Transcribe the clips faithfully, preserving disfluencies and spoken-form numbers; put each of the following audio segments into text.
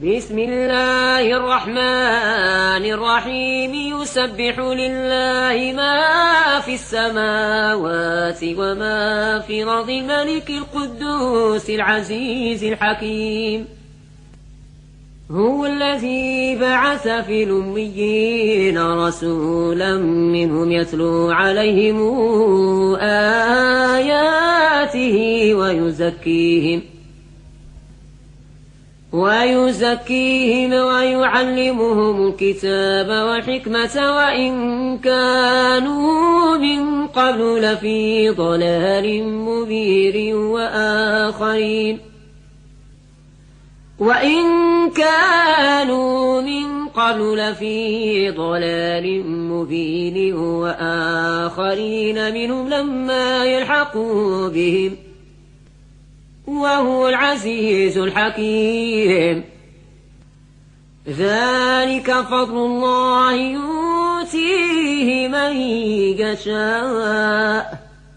بسم الله الرحمن الرحيم يسبح لله ما في السماوات وما في الأرض الملك القدوس العزيز الحكيم هو الذي بعث في الأميين رسولا منهم يتلو عليهم آياته ويزكيهم ويزكيهم ويعلمهم الكتاب والحكمة وإن كانوا من قبل لفي ضلال مبين وآخرين وإن كانوا من قبل لفي ضلال مبين وآخرين منهم لما يلحقوا بهم وهو العزيز الحكيم ذلك فضل الله يؤتيه من يشاء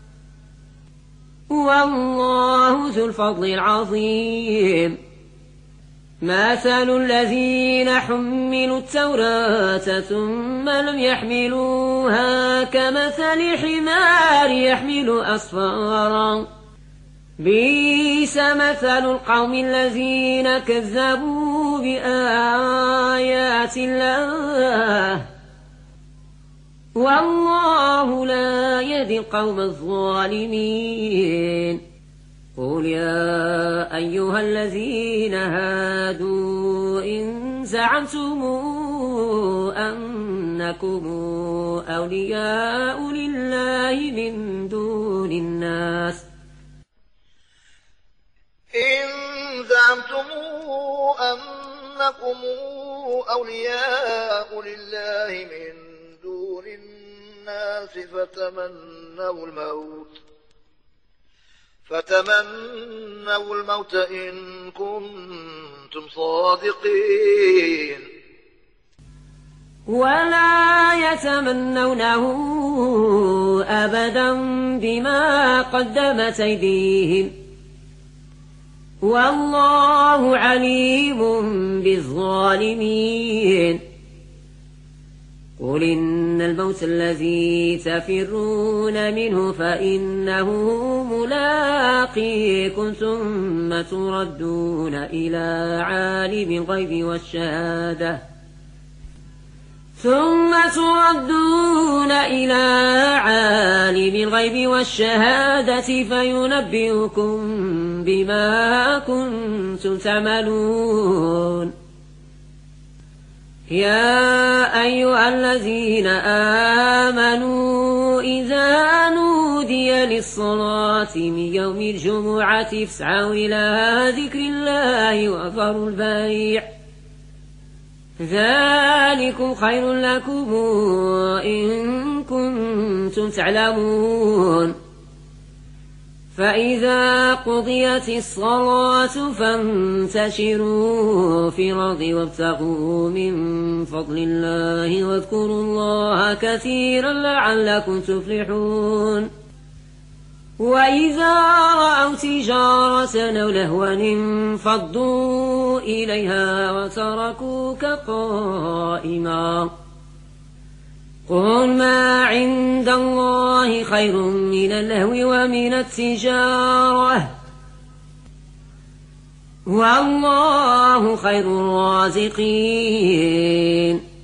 والله ذو الفضل العظيم مثل الذين حملوا التوراة ثم لم يحملوها كمثل حمار يحمل أسفارا بئس مثل القوم الذين كذبوا بآيات الله والله لا يهدي القوم الظالمين قل يا أيها الذين هادوا إن زعمتم أنكم أولياء لله من دون الناس إن زعمتم أنكم أولياء لله من دون الناس فتمنوا الموت فتمنوا الموت إن كنتم صادقين ولا يتمنونه أبدا بما قدمت أيديهم والله عليم بالظالمين قل إن الموت الذي تفرون منه فإنه ملاقيكم ثم تردون إلى عالم الغيب والشهادة ثم تردون إلى عالم الغيب والشهادة فينبئكم بما كنتم تعملون يا أيها الذين آمنوا إذا نودي للصلاة من يوم الجمعة فاسعوا إلى ذكر الله وذروا البيع ذلكم خير لكم إن كنتم تعلمون فإذا قضيت الصلاة فانتشروا في الأرض وابتغوا من فضل الله واذكروا الله كثيرا لعلكم تفلحون وإذا رأوا تجارة أو لهوا انفضوا إليها وتركوك قائما قل ما عند الله خير من اللهو ومن التجارة والله خير الرازقين